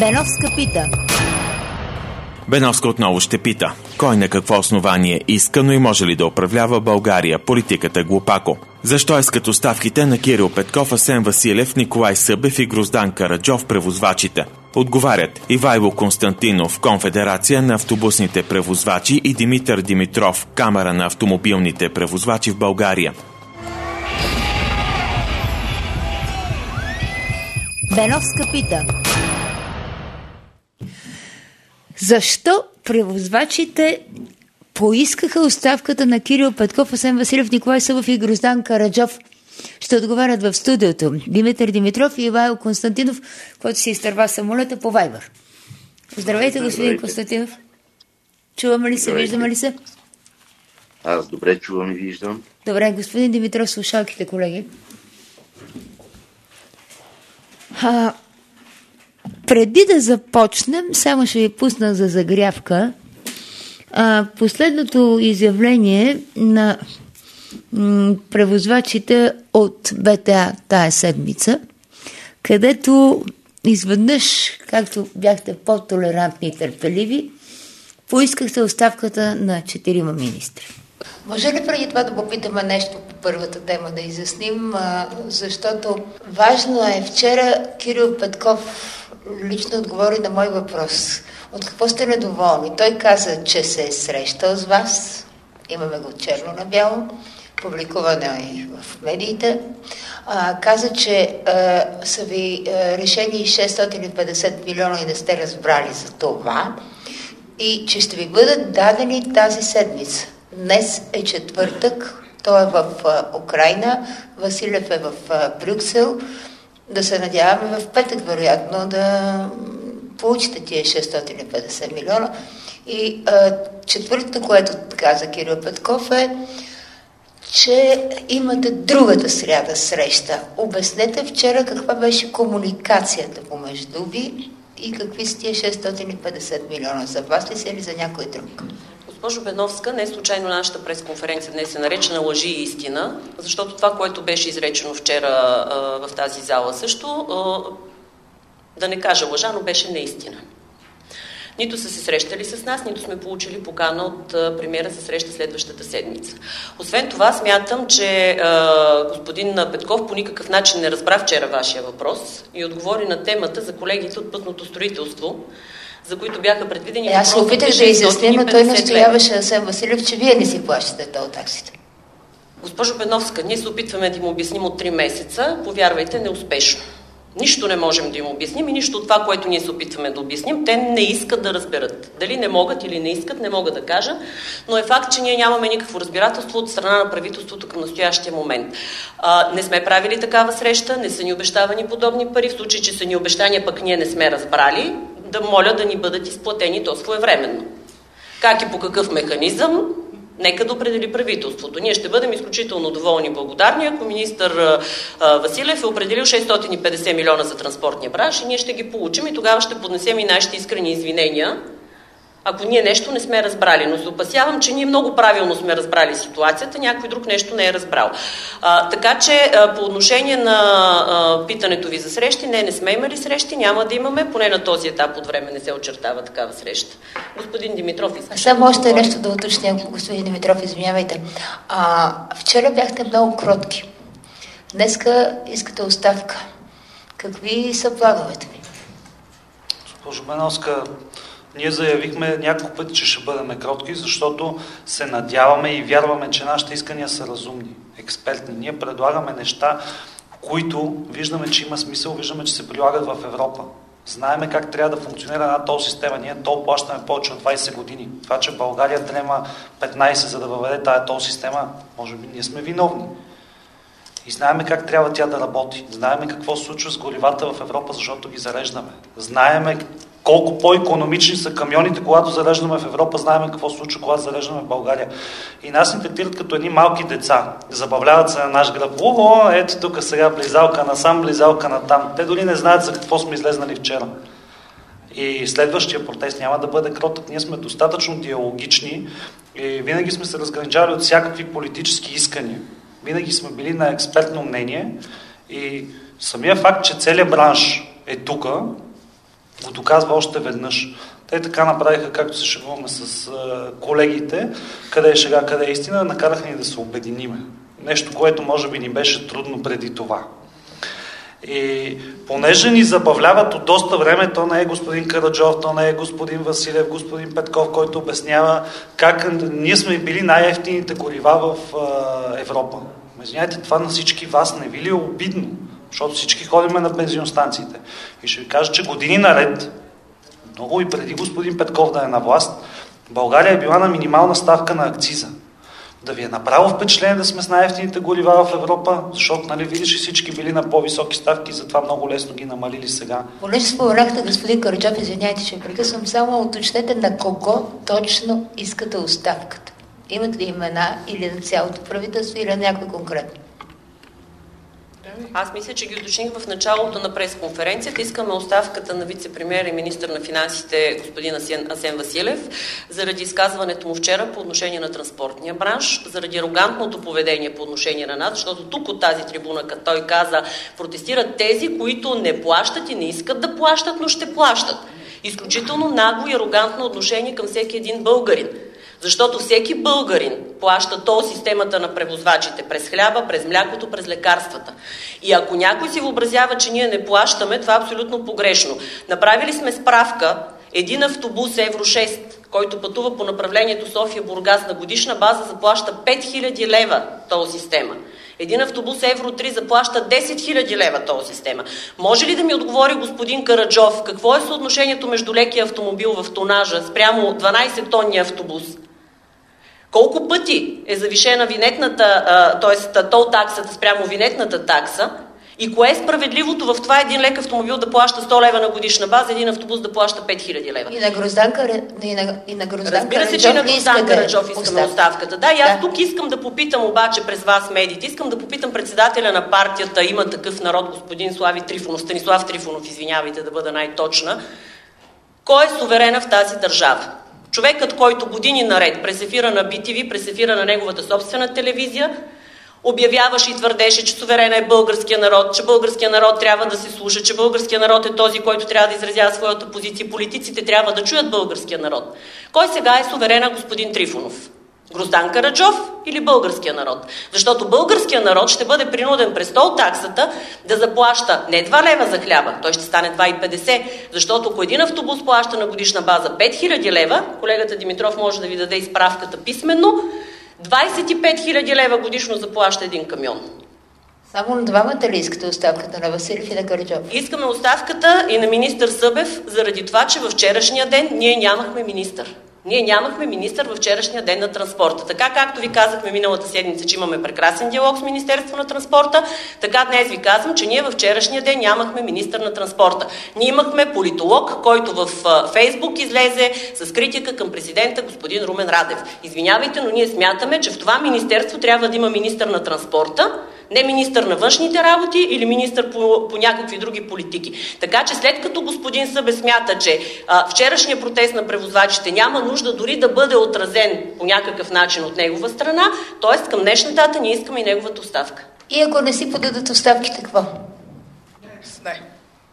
Беновска пита. Беновска отново ще пита. Кой на какво основание иска, но и може ли да управлява България? Политиката глупако. Защо искат оставките на Кирил Петков, Асен Василев, Николай Събев и Гроздан Караджов превозвачите? Отговарят Ивайло Константинов, Конфедерация на автобусните превозвачи, и Димитър Димитров, Камара на автомобилните превозвачи в България. Беновска пита. Защо превозвачите поискаха оставката на Кирил Петков, Асен Василев, Николай Събев и Гроздан Караджов? Ще отговарят в студиото Димитър Димитров и Ивайло Константинов, който си изтърва самолета по Вайбър. Здравейте, господин Константинов. Чуваме ли се, виждаме ли се? Аз добре чувам и виждам. Добре, господин Димитров, слушалките, колеги. Преди да започнем, само ще ви пусна за загрявка последното изявление на превозвачите от БТА тая седмица, където изведнъж, както бяхте по-толерантни и търпеливи, поискахте оставката на 4 министри. Може ли преди това да попитаме нещо по първата тема, да изясним, защото важно е, вчера Кирил Петков лично отговори на мой въпрос. От какво сте недоволни? Той каза, че се е срещал с вас, имаме го черно на бяло, публикувано е в медиите. Каза, че са ви решени 650 милиона и не сте разбрали за това и че ще ви бъдат дадени тази седмица. Днес е четвъртък, той е в Украйна, Василев е в Брюксел. Да се надяваме в петък, вероятно, да получите тия 650 милиона. И четвъртото, което каза Кирил Петков, е, че имате другата сряда среща. Обяснете вчера каква беше комуникацията помежду ви и какви са тия 650 милиона. За вас ли са или за някой друг? Госпожо Беновска, не случайно нашата пресконференция днес е наречена "Лъжи и истина", защото това, което беше изречено вчера в тази зала също, да не кажа лъжа, но беше неистина. Нито са се срещали с нас, нито сме получили покана от премиера за среща следващата седмица. Освен това, смятам, че господин Петков по никакъв начин не разбра вчера вашия въпрос и отговори на темата за колегите от пътното строителство, за които бяха предвидени... Аз се опитах да изясня, но той настояваше Асен Василев, че вие не си плащате тол таксите. Госпожо Беновска, ние се опитваме да им обясним от 3 месеца, повярвайте, неуспешно. Нищо не можем да им обясним и нищо от това, което ние се опитваме да обясним, те не искат да разберат. Дали не могат или не искат, не мога да кажа, но е факт, че ние нямаме никакво разбирателство от страна на правителството към настоящия момент. Не сме правили такава среща, не са ни обещавани подобни пари, в случай, че са ни обещания, пък ние не сме разбрали, да моля да ни бъдат изплатени то своевременно. Как и по какъв механизъм, нека да определи правителството. Ние ще бъдем изключително доволни и благодарни, ако министър Василев е определил 650 милиона за транспортния бранш и ние ще ги получим и тогава ще поднесем и нашите искрени извинения, ако ние нещо не сме разбрали. Но се опасявам, че ние много правилно сме разбрали ситуацията, някой друг нещо не е разбрал. Така че по отношение на питането ви за срещи, не сме имали срещи, няма да имаме, поне на този етап от време не се очертава такава среща. Господин Димитров, само още нещо да уточня, господин Димитров, извинявайте. Вчера бяхте много кротки. Днеска искате оставка. Какви са плановете ви? Госпожо Беновска, ние заявихме няколко пъти, че ще бъдем кротки, защото се надяваме и вярваме, че нашите искания са разумни, експертни. Ние предлагаме неща, които виждаме, че има смисъл, виждаме, че се прилагат в Европа. Знаеме как трябва да функционира една тол система. Ние тол плащаме повече от 20 години. Това, че България трема 15 за да въведе тая тол система, може би ние сме виновни. И знаеме как трябва тя да работи. Знаеме какво се случва с горивата в Европа, защото ги зареждаме. Знаеме колко по-икономични са камионите, когато зареждаме в Европа, знаем какво се случва, когато зареждаме в България. И нас ни третират като едни малки деца. Забавляват се на наш гръб. Ето тук сега близалка насам, близалка натам. Те дори не знаят за какво сме излезнали вчера. И следващия протест няма да бъде кротък. Ние сме достатъчно диалогични и винаги сме се разграничали от всякакви политически искания. Винаги сме били на експертно мнение и самия факт, че целият бранш е тук, го доказва още веднъж. Те така направиха, както се шегуваме с колегите, къде е шега, къде е истина, накараха ни да се обединиме. Нещо, което може би ни беше трудно преди това. И понеже ни забавляват от доста време, то не е господин Караджов, то не е господин Василев, господин Петков, който обяснява как ние сме били най-евтините горива в Европа. Извиняйте, това на всички вас не ви ли е обидно? Защото всички ходиме на бензиностанциите. И ще ви кажа, че години наред, много и преди господин Петков да е на власт, България е била на минимална ставка на акциза. Да ви е направило впечатление да сме с най-евтините горива в Европа, защото, нали, видиш, всички били на по-високи ставки, затова много лесно ги намалили сега. Понеже споменахте, господин Караджов, извиняйте, че прекъсвам, само уточнете на кого точно искате оставката. Имат ли имена или на цялото правителство, или на някой конкретно? Аз мисля, че ги уточних в началото на пресконференцията. Искаме оставката на вице-премиер и министър на финансите господин Асен Василев заради изказването му вчера по отношение на транспортния бранш, заради арогантното поведение по отношение на нас, защото тук от тази трибуна, като той каза, протестират тези, които не плащат и не искат да плащат, но ще плащат. Изключително нагло и арогантно отношение към всеки един българин. Защото всеки българин плаща тол системата на превозвачите през хляба, през млякото, през лекарствата. И ако някой си въобразява, че ние не плащаме, това е абсолютно погрешно. Направили сме справка, един автобус Евро 6, който пътува по направлението София-Бургас на годишна база, заплаща 5000 лева тол система. Един автобус Евро 3 заплаща 10 000 лева тол система. Може ли да ми отговори господин Караджов, какво е съотношението между лекия автомобил в тонажа спрямо 12-тонния автобус? Колко пъти е завишена винетната, т.е. тол таксата спрямо винетната такса и кое е справедливото в това един лек автомобил да плаща 100 лева на годишна база, един автобус да плаща 5000 лева? И на Гроздан Разбира се, че и на Гроздан Караджов искаме оставката. Да, и аз тук искам да попитам обаче през вас медиите, искам да попитам председателя на партията Има такъв народ, господин Станислав Трифонов, извинявайте да бъда най-точна, кой е суверена в тази държава? Човекът, който години наред през ефира на BTV, през ефира на неговата собствена телевизия, обявяваше и твърдеше, че суверена е българския народ, че българския народ трябва да се слуша, че българския народ е този, който трябва да изразява своята позиция. Политиците трябва да чуят българския народ. Кой сега е суверена, господин Трифонов? Гроздан Караджов или българския народ? Защото българския народ ще бъде принуден през тол таксата да заплаща не 2 лева за хляба, той ще стане 2,50, защото ако един автобус плаща на годишна база 5000 лева, колегата Димитров може да ви даде изправката писменно, 25 000 лева годишно заплаща един камион. Само на двамата ли искате оставката на Василев и на Караджов? Искаме оставката и на министър Събев, заради това, че във вчерашния ден ние нямахме министър. Ние нямахме министър във вчерашния ден на транспорта. Така както ви казахме миналата седмица, че имаме прекрасен диалог с Министерство на транспорта, така днес ви казвам, че ние във вчерашния ден нямахме министър на транспорта. Ние имахме политолог, който в Фейсбук излезе с критика към президента господин Румен Радев. Извинявайте, но ние смятаме, че в това министерство трябва да има министър на транспорта, не министър на външните работи или министър по някакви други политики. Така че след като господин Събев смята, че вчерашния протест на превозвачите няма нужда дори да бъде отразен по някакъв начин от негова страна, т.е. към днешна дата ние искаме и неговата оставка. И ако не си подадат оставките, какво? Не.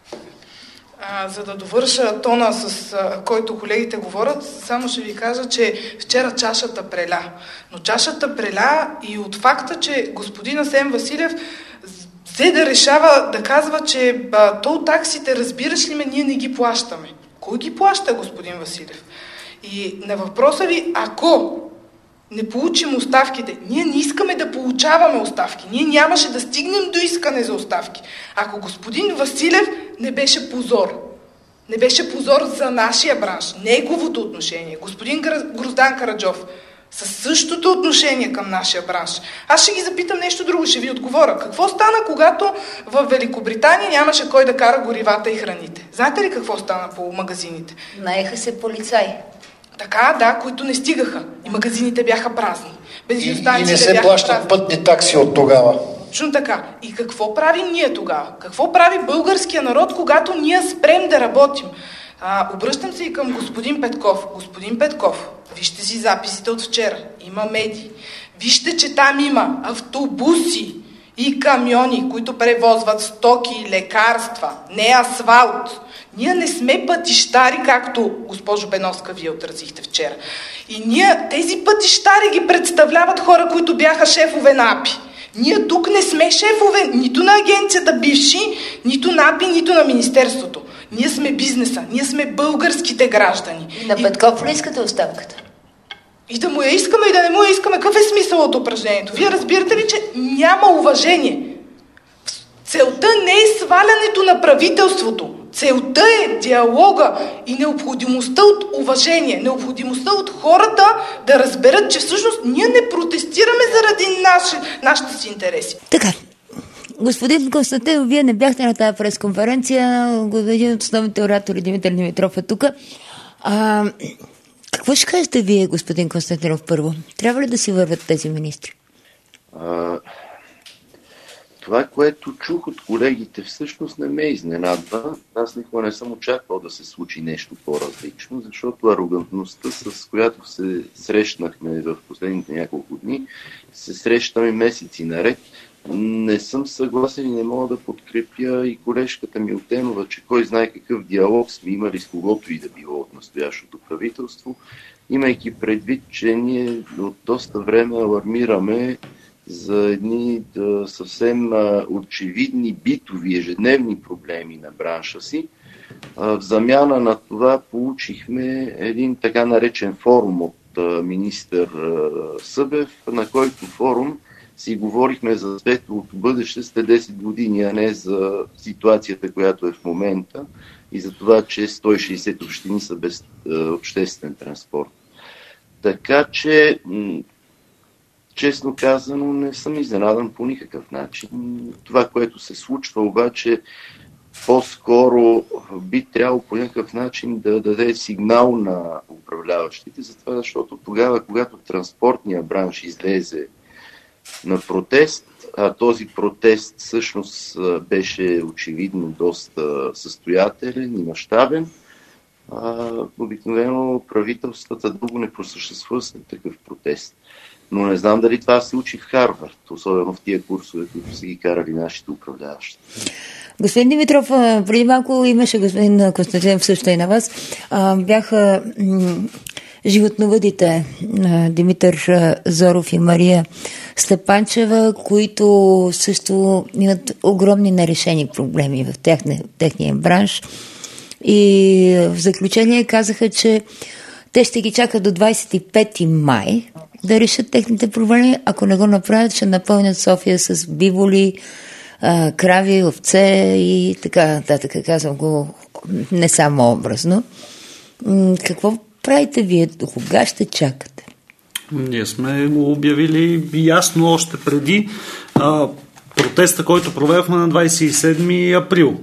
За да довърша тона, с който колегите говорят, само ще ви кажа, че вчера чашата преля. Но чашата преля и от факта, че господин Асен Василев взе да решава да казва, че тол таксите, разбираш ли ме, ние не ги плащаме. Кой ги плаща, господин Василев? И на въпроса ви, ако не получим оставките, ние не искаме да получаваме оставки. Ние нямаше да стигнем до искане за оставки. Ако господин Василев не беше позор. Не беше позор за нашия бранш, неговото отношение. Господин Гроздан Караджов със същото отношение към нашия бранш. Аз ще ги запитам нещо друго, ще ви отговоря. Какво стана, когато в Великобритания нямаше кой да кара горивата и храните? Знаете ли какво стана по магазините? Наеха се полицаи. Така, да, които не стигаха. И магазините бяха празни. И не се плащат пътни такси от тогава. Точно така. И какво правим ние тогава? Какво прави българския народ, когато ние спрем да работим? Обръщам се и към господин Петков. Господин Петков, вижте си записите от вчера. Има медии. Вижте, че там има автобуси и камиони, които превозват стоки, лекарства, не асфалт. Ние не сме пътищари, както госпожо Беновска вие отразихте вчера. И тези пътищари ги представляват хора, които бяха шефове на АПИ. Ние тук не сме шефове нито на агенцията бивши, нито на АПИ, нито на Министерството. Ние сме бизнеса, ние сме българските граждани. На Петков ли искате оставката? И да му я искаме, и да не му я искаме. Какъв е смисъл от упражнението? Вие разбирате ли, че няма уважение? Целта не е свалянето на правителството. Целта е диалога и необходимостта от уважение, необходимостта от хората да разберат, че всъщност ние не протестираме заради нашите си интереси. Така, господин Константинов, вие не бяхте на тази пресконференция, един от основните оратори Димитър Димитров е тук. Какво ще кажете вие, господин Константинов, първо? Трябва ли да си вървят тези министри? Това, което чух от колегите, всъщност не ме изненадва. Аз никога не съм очаквал да се случи нещо по-различно, защото арогантността, с която се срещнахме в последните няколко дни, се срещаме месеци наред. Не съм съгласен и не мога да подкрепя и колежката Милтенова, че кой знае какъв диалог сме имали с когото и да било от настоящото правителство, имайки предвид, че ние от доста време алармираме за едни съвсем очевидни битови ежедневни проблеми на бранша си. В замяна на това получихме един така наречен форум от министър Събев, на който форум си говорихме за светлото бъдеще след 10 години, а не за ситуацията, която е в момента и за това, че 160 общини са без обществен транспорт. Така че, честно казано, не съм изненадан по никакъв начин. Това, което се случва обаче, по-скоро би трябвало по някакъв начин да даде сигнал на управляващите, затова, защото тогава, когато транспортния бранш излезе на протест, а този протест всъщност беше очевидно доста състоятелен и мащабен, обикновено правителствата дълго не просъществува след такъв протест. Но не знам дали това се учи в Харвард, особено в тия курсове, които са ги карали нашите управляващи. Господин Димитров, преди малко имаше господин Константинов също и на вас. Бяха животновъдите Димитър Зоров и Мария Степанчева, които също имат огромни нерешени проблеми в техния бранш. И в заключение казаха, че те ще ги чакат до 25 май да решат техните проблеми. Ако не го направят, ще напълнят София с биволи, крави, овце и така нататък. Казвам го не само образно. Какво правите вие? До кога ще чакате? Ние сме го обявили ясно още преди протеста, който проведохме на 27 април.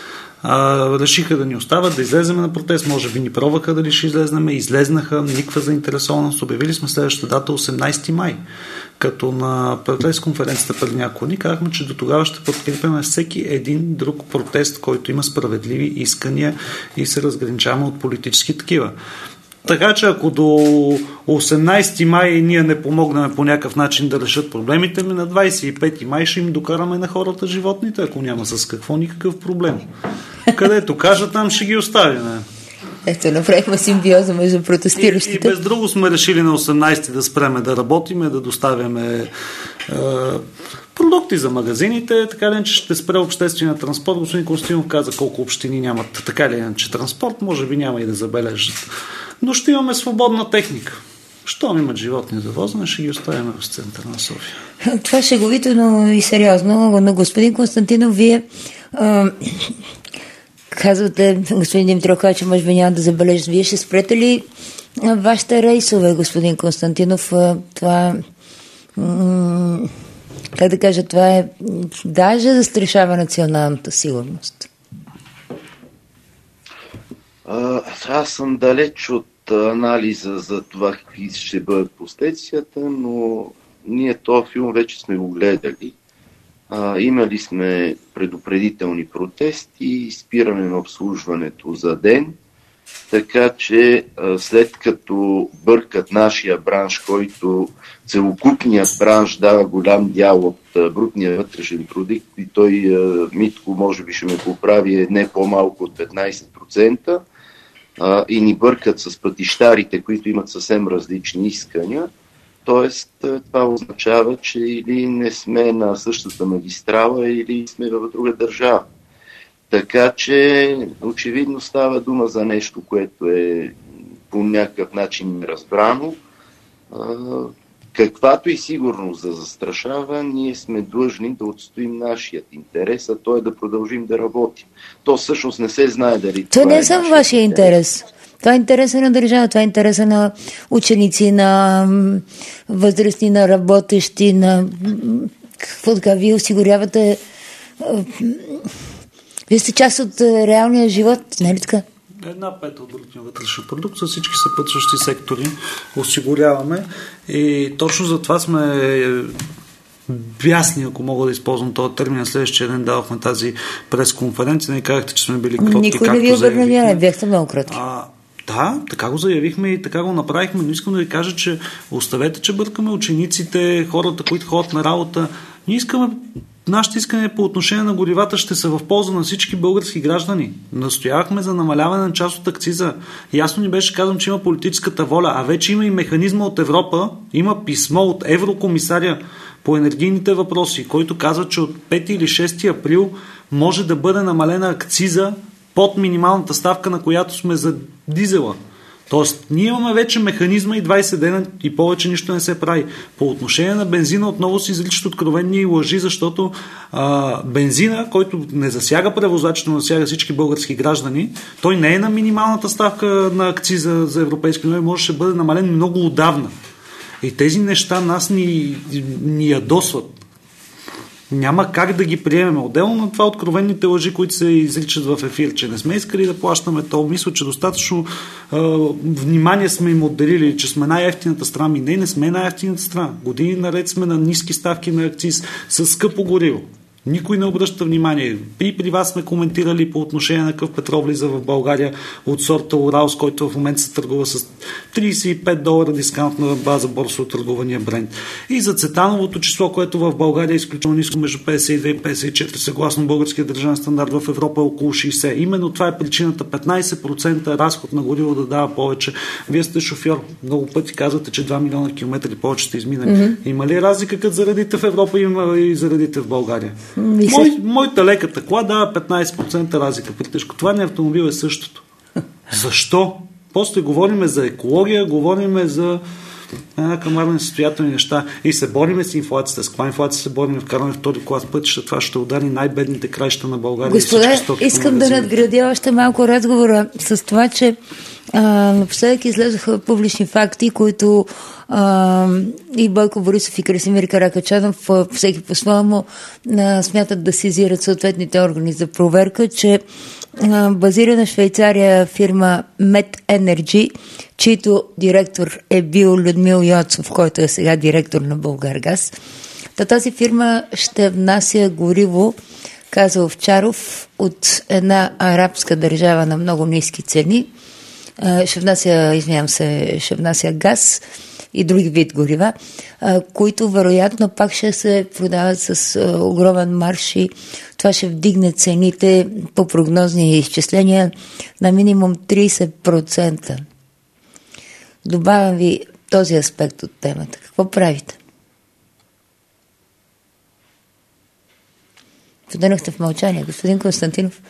Решиха да ни остават, да излеземе на протест. Може би ни пробваха дали ще излезнеме. Излезнаха, никаква заинтересованост. Обявили сме следващата дата 18 май. Като на пресконференцията преди няколко дни казахме, че до тогава ще подкрепяме всеки един друг протест, който има справедливи искания и се разграничаваме от политически такива. Така че ако до 18 май ние не помогнем по някакъв начин да решат проблемите ми, на 25 май ще им докараме на хората животните, ако няма с какво никакъв проблем. Където кажат, там ще ги оставим. Ето, направихме симбиоза между протестиращите. И без друго сме решили на 18 да спреме да работиме, да доставяме продукти за магазините, така ли иначе ще спре обществения транспорт. Господин Константинов каза колко общини нямат така ли иначе транспорт, може би няма и да забележат. Но ще имаме свободна техника. Щом имат животни за возене, ще ги оставим в центъра на София. Това е шеговито, но и сериозно. Но господин Константинов, вие казвате, господин Димитров казва, че може би няма да забележат. Вие ще спрете ли вашите рейсове, господин Константинов? Това как да кажа, това е даже застрашава националната сигурност. Аз съм далеч от анализа за това какви ще бъдат последствията, но ние този филм вече сме го гледали. Имали сме предупредителни протести, спиране на обслужването за ден. така че след като бъркат нашия бранш, който целокупният бранш дава голям дял от брутния вътрешен продукт и той, Митко, може би ще ме поправи, е не по-малко от 15%, и ни бъркат с пътищарите, които имат съвсем различни искания. Тоест, това означава, че или не сме на същата магистрала, или сме в друга държава. Така че, очевидно става дума за нещо, което е по някакъв начин неразбрано. Каквато и сигурност да застрашава, ние сме длъжни да отстоим нашият интерес, а то е да продължим да работим. То всъщност не се знае дали това не е само вашия интерес. Това е интереса на държава, това е интереса на ученици, на възрастни, на работещи, на какво така, вие осигурявате. Вие сте част от реалния живот, не ли така? 1/5 от брутния вътрешен продукт, с всички съпътстващи сектори осигуряваме и точно за това сме бясни, ако мога да използвам този термин. Следващия ден давахме тази пресконференция, не казахте, че сме били кротки. Никой не ви обърна, бяхте много кротки. Да, така го заявихме и така го направихме, но искам да ви кажа, че оставете, че бъркаме учениците, хората, които ходят на работа. Ние искаме, нашите искания по отношение на горивата ще са в полза на всички български граждани. Настоявахме за намаляване на част от акциза. Ясно ни беше казано, че има политическата воля, а вече има и механизма от Европа, има писмо от еврокомисаря по енергийните въпроси, който казва, че от 5 или 6 април може да бъде намалена акциза под минималната ставка, на която сме за дизела. Тоест, ние имаме вече механизма и 20 дена и повече нищо не се прави. По отношение на бензина отново се изричат откровени лъжи, защото бензина, който не засяга превозвачите, но засяга всички български граждани, той не е на минималната ставка на акциза за европейски, но може да бъде намален много отдавна. И тези неща нас ни ядосват. Няма как да ги приемем. Отделно на това откровените лъжи, които се изричат в ефир, че не сме искали да плащаме то. Мисля, че достатъчно внимание сме им отделили, че сме най-евтината страна. Не сме най-евтината страна. Години наред сме на ниски ставки на акциз с скъпо гориво. Никой не обръща внимание. При вас сме коментирали по отношение на какъв петрол влиза в България от сорта Уралс, който в момента се търгува с $35 дискаунт на база борсово търгувания Брент. И за цетановото число, което в България е изключително ниско, между 52 и 54, съгласно българския държавен стандарт, в Европа е около 60. Именно това е причината 15% разход на гориво да дава повече. Вие сте шофьор. Много пъти казвате, че 2 милиона километри повече сте изминали. Има ли разлика, като заредите в Европа и заредите в България? Моята лека тъкла дава 15% разлика при тежкотоварния автомобил е същото. Защо? После говорим за екология, говорим за камарни състоятелни неща и се бориме с инфлацията. С каква инфлация се бориме? Вкарваме втори клас пътища, това ще удари най-бедните краища на България. Господа, искам да надградя още малко разговора с това, че напоследък излезоха публични факти, които и Бойко Борисов и Красимир Каракачанов, всеки по-своему, смятат да сезират съответните органи за проверка, че базирана в Швейцария фирма Met Energy, чийто директор е бил Людмил Йоцов, който е сега директор на Булгаргаз. Тази фирма ще внася гориво, каза Овчаров, от една арабска държава на много ниски цени. Ще внася газ и други вид горива, които вероятно пак ще се продават с огромен марж и това ще вдигне цените по прогнозни изчисления на минимум 30%. Добавям ви този аспект от темата. Какво правите? Подънахте в мълчание, господин Константинов.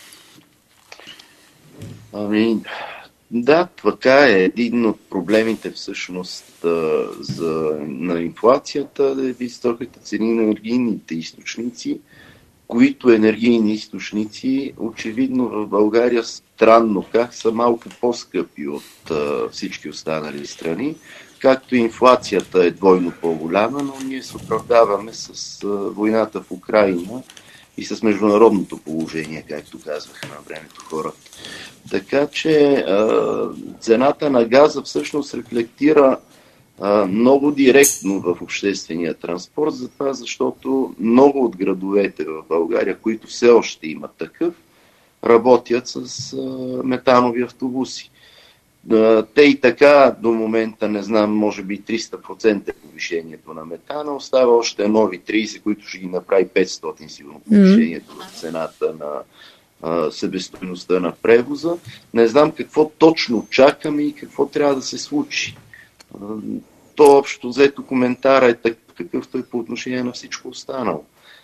Да, така е. Един от проблемите всъщност на инфлацията е високите цени на енергийните източници, които енергийни източници очевидно в България странно как са малко по-скъпи от всички останали страни, както инфлацията е двойно по-голяма, но ние се оправдаваме с войната в Украйна и с международното положение, както казваха на времето хората. Така че цената на газа всъщност рефлектира много директно в обществения транспорт, защото много от градовете в България, които все още имат такъв, работят с метанови автобуси. Те и така до момента, не знам, може би 300% повишението на метана, остава още нови 30, които ще ги направи 500 сигурно повишението на цената на себестойността на превоза. Не знам какво точно чакаме и какво трябва да се случи. То общо взето коментара е такъв, какъвто е по отношение на всичко останало.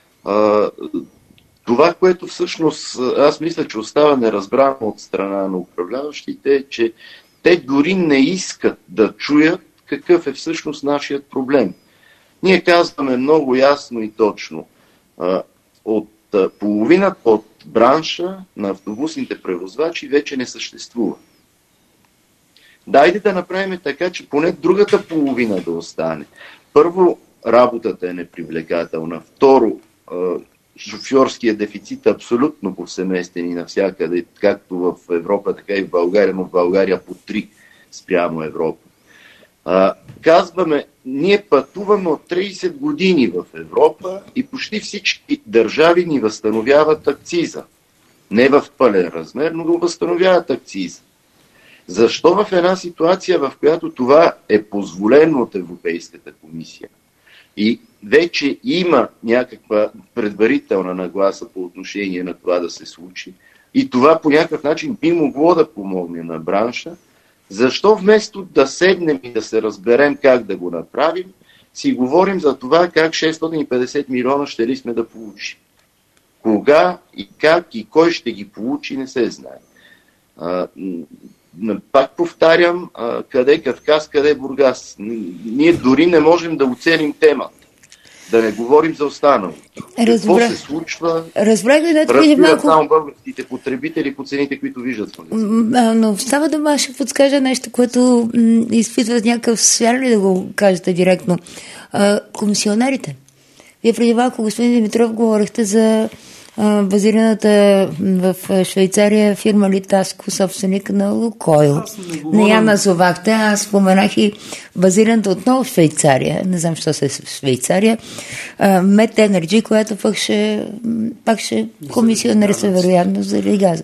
Това, което всъщност аз мисля, че остава неразбрано от страна на управляващите, е, че те дори не искат да чуят какъв е всъщност нашият проблем. Ние казваме много ясно и точно, от половината от бранша на автобусните превозвачи вече не съществува. Дайте да направим така, че поне другата половина да остане. Първо, работата е непривлекателна. Второ, шофьорския дефицит е абсолютно повсеместен и навсякъде, както в Европа, така и в България, но в България по 3 спрямо Европа. Казваме, ние пътуваме от 30 години в Европа и почти всички държави ни възстановяват акциза. Не в пълен размер, но го възстановяват акциза. Защо в една ситуация, в която това е позволено от Европейската комисия и вече има някаква предварителна нагласа по отношение на това да се случи и това по някакъв начин би могло да помогне на бранша, защо вместо да седнем и да се разберем как да го направим, си говорим за това как 650 милиона ще ли сме да получим. Кога и как и кой ще ги получи, не се знае. Пак повтарям, къде е Кавказ, къде е Бургас. Ние дори не можем да оценим темата. Да не говорим за останало. Какво се случва? Разбират само българските потребители по цените, които виждат. Но става дума, ще подскажа нещо, което изпитват някакъв свяр ли да го кажете директно. Комисионерите. Вие преди малко, господин Димитров, говорихте за базираната в Швейцария фирма Литаско, собственик на Лукойл. Не я назовахте, аз споменах и базираната отново в Швейцария, не знам що се е в Швейцария, Мет Енерджи, която пак ще комисионерства вероятно заради газа.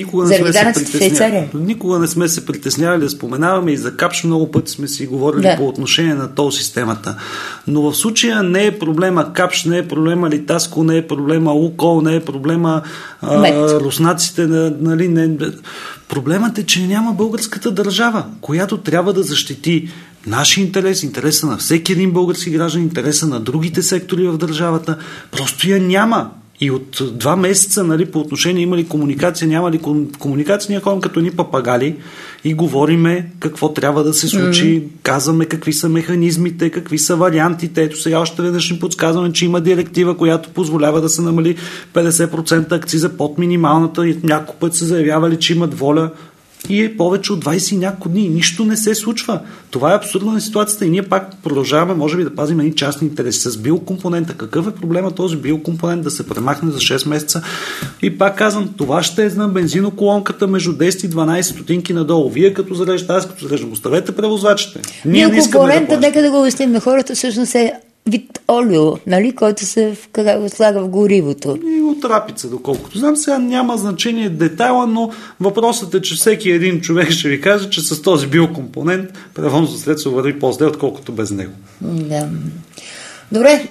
Никога не сме се притеснявали да споменаваме и за Капш много пъти сме си говорили по отношение на тол системата. Но в случая не е проблема Капш, не е проблема Литаско, не е проблема Лукойл, не е проблема руснаците. Проблемът е, че няма българската държава, която трябва да защити нашия интерес, интереса на всеки един български граждан, интереса на другите сектори в държавата. Просто я няма. И от 2 месеца, по отношение има ли комуникация, няма ли комуникация, ние ходим като ни папагали и говориме какво трябва да се случи, казваме какви са механизмите, какви са вариантите. Ето сега още веднъж ни подсказваме, че има директива, която позволява да се намали 50% акциза под минималната и няколко път се заявявали, че имат воля. И е повече от 20 и няколко дни. Нищо не се случва. Това е абсурдна на ситуацията и ние пак продължаваме, може би, да пазим едни частни интереси с биокомпонента. Какъв е проблема този биокомпонент да се премахне за 6 месеца? И пак казвам, това ще е на бензиноколонката между 10 и 12 стотинки надолу. Вие като зареждате, аз като зареждам. Оставете превозвачите. Биокомпонента, нека да го обясним на хората, всъщност е вид олио, който се слага в горивото. И от рапица, доколкото знам. Сега няма значение детайла, но въпросът е, че всеки един човек ще ви каже, че с този биокомпонент превозното средство върви по-зле, отколкото без него. Да. Добре,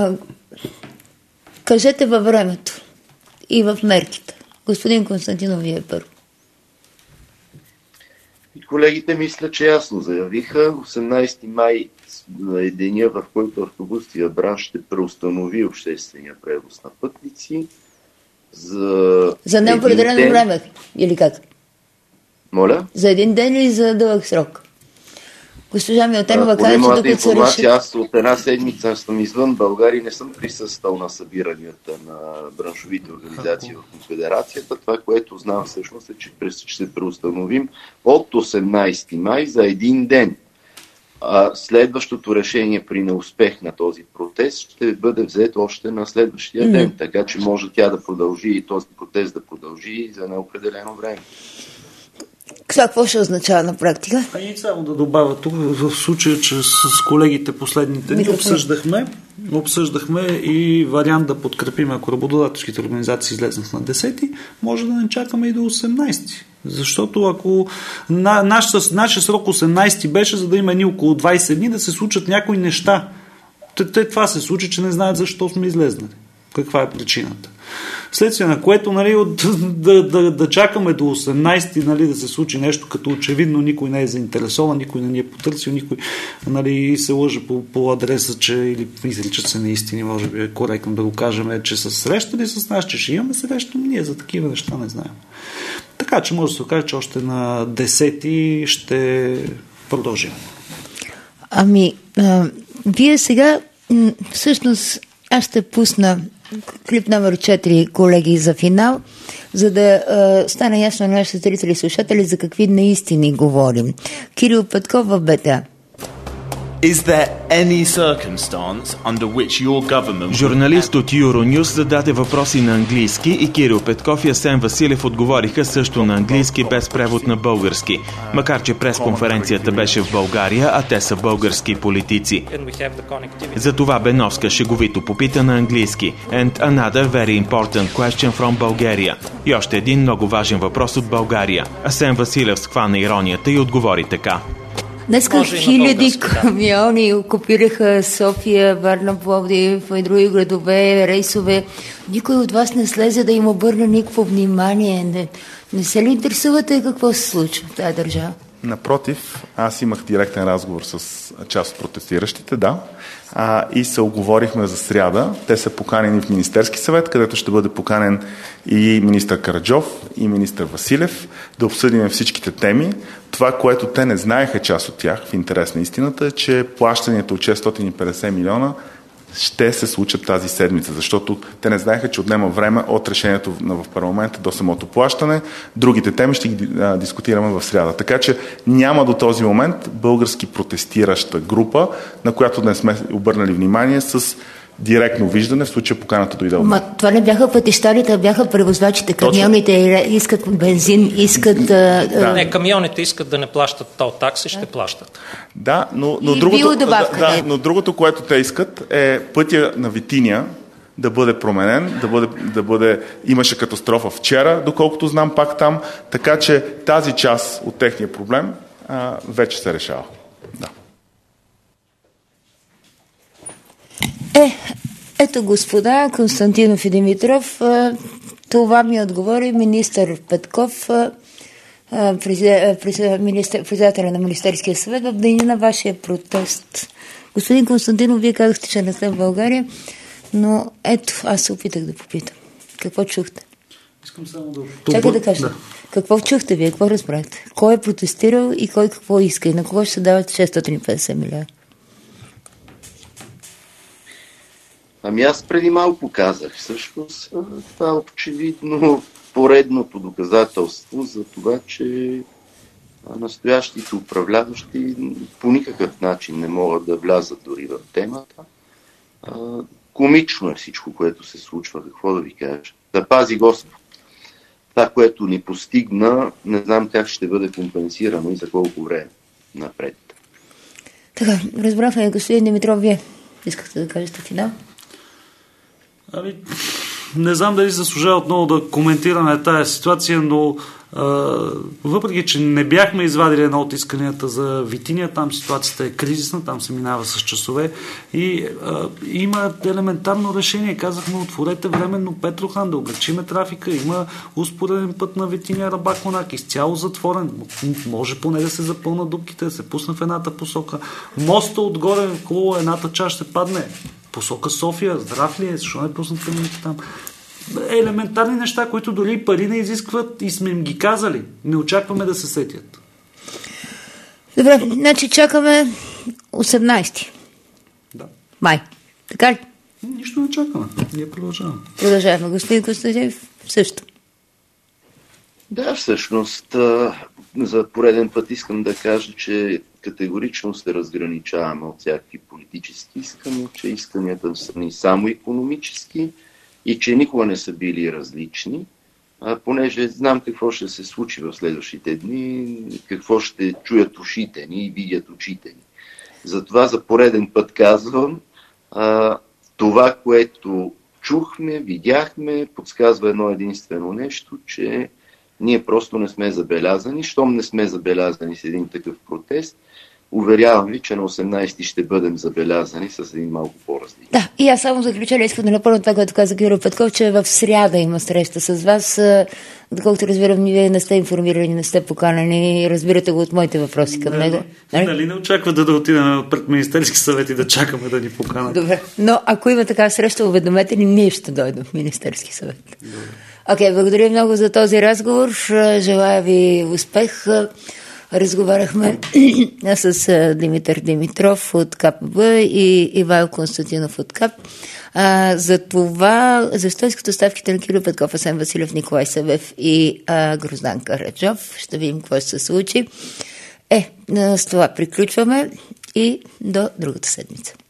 кажете във времето и в мерките. Господин Константинов, вие първо. Колегите мисля, че ясно заявиха. 18 май е деня, в който автобусния бранш ще преустанови обществения превоз на пътници за неопределено време, или как? Моля? За един ден или за дълъг срок? Госпожа Милтенова каза, че докато се реши... Аз от една седмица съм извън България и не съм присъствал на събиранията на браншовите организации в Конфедерацията. Това, което знам всъщност е, че ще преустановим от 18 май за един ден. Следващото решение при неуспех на този протест ще бъде взето още на следващия ден, така че може тя да продължи и този протест да продължи за неопределено време. Това какво ще означава на практика? И само да добавя тук, в случая, че с колегите последните дни обсъждахме и вариант да подкрепим, ако работодателските организации излезнат на 10-ти, може да не чакаме и до 18-ти. Защото ако нашия срок 18-ти беше, за да има ни около 20 дни да се случат някои неща. Това се случи, че не знаят защо сме излезнали. Каква е причината. Вследствие на което да чакаме до 18-ти да се случи нещо, като очевидно никой не е заинтересован, никой не ни е потърсил, никой се лъже по адреса, или изричат се неистини, може би е коректно да го кажем, че са срещали с нас, че ще имаме среща, но ние за такива неща не знаем. Така че може да се окаже, че още на 10-ти ще продължим. Вие сега всъщност аз ще пусна клип номер 4, колеги, за финал, за да стане ясно на нашите зрители и слушатели за какви наистини говорим. Кирил Петков в БТА. Журналист от Euronews зададе въпроси на английски и Кирил Петков и Асен Василев отговориха също на английски без превод на български, макар че пресконференцията беше в България, а те са български политици. Затова Беновска шеговито попита на английски "And another very important question from Bulgaria". И още един много важен въпрос от България. Асен Василев схвана иронията и отговори така. Днеска хиляди камиони окупираха София, Варна, Пловдив и други градове, рейсове. Никой от вас не слезе да им обърне никакво внимание. Не се ли интересувате какво се случва в тази държава? Напротив, аз имах директен разговор с част от протестиращите, и се оговорихме за сряда. Те са поканени в Министерски съвет, където ще бъде поканен и министър Караджов, и министър Василев, да обсъдим всичките теми. Това, което те не знаеха, част от тях, в интерес на истината, е, че плащанията от 650 милиона ще се случат тази седмица, защото те не знаеха, че отнема време от решението в парламента до самото плащане. Другите теми ще ги дискутираме в сряда. Така че няма до този момент български протестираща група, на която да не сме обърнали внимание с директно виждане, в случая поканата дойде от. Това не бяха пътищарите, а бяха превозвачите. Камионите искат бензин, искат... Не, камионите искат да не плащат тол такси, ще плащат. Да, но другото, което те искат, е пътя на Витиня да бъде променен, да бъде... Имаше катастрофа вчера, доколкото знам, пак там, така че тази част от техния проблем вече се решава. Да. Ето, господа Константинов и Димитров, това ми отговори министър Петков, председателя на Министерския съвет, в деня на вашия протест. Господин Константинов, вие казахте, че не сте в България, но ето, аз се опитах да попитам. Какво чухте? Искам само да... Чакай да кажа. Да. Какво чухте вие? Какво разбрахте? Кой е протестирал и кой какво иска? И на кого ще се дават 650 милиона? Аз преди малко казах. Всъщност това е очевидно поредното доказателство за това, че настоящите управляващи по никакъв начин не могат да влязат дори в темата. Комично е всичко, което се случва. Какво да ви кажа? Да пази Господ. Това, което ни постигна, не знам как ще бъде компенсирано и за колко време напред. Така, разбрахме, господин Димитров, вие искахте да кажете финал? Не знам дали заслужава отново да коментираме тая ситуация, но въпреки, че не бяхме извадили едно от исканията за Витиня, там ситуацията е кризисна, там се минава с часове и има елементарно решение. Казахме, отворете временно Петрохан, да облегчиме трафика, има успореден път на Витиня Рабак-Монак, изцяло затворен, може поне да се запълнат дупките, да се пусне в едната посока. Моста отгоре, около едната част ще падне. Посока София, здрав ли е, защо не пуснат камините там? Елементарни неща, които дори пари не изискват и сме им ги казали. Не очакваме да се сетят. Добре, значи чакаме 18 май. Така ли? Нищо не чакаме. Ние продължаваме. Продължаваме. Господин Константинов, също. Да, всъщност, за пореден път искам да кажа, че категорично се разграничаваме от всякакви политически искания, че исканията са ни само икономически и че никога не са били различни. понеже знам какво ще се случи в следващите дни, какво ще чуят ушите ни и видят очите ни. Затова за пореден път казвам, това, което чухме, видяхме, подсказва едно единствено нещо, че ние просто не сме забелязани. Щом не сме забелязани с един такъв протест, уверявам ви, че на 18 ще бъдем забелязани с един малко по-различен. Да, и аз само заключение искам да напълня това, което каза Кирил Петков, че в сряда има среща с вас. Доколкото разбирам, вие не сте информирани, не сте поканени, разбирате го от моите въпроси към него. Нали не очаквате да отидем пред Министерски съвет и да чакаме да ни поканат? Добре, но ако има такава среща, уведомете ни, ние ще дойдем в Министерски съвет. Окей, благодаря много за този разговор. Желая ви успех. Разговаряхме с Димитър Димитров от КПБ и Ивайло Константинов от КАП за това, защо искат оставките на Кирил Петков, Асен Василев, Николай Събев и Гроздан Караджов. Ще видим какво ще се случи. С това приключваме и до другата седмица.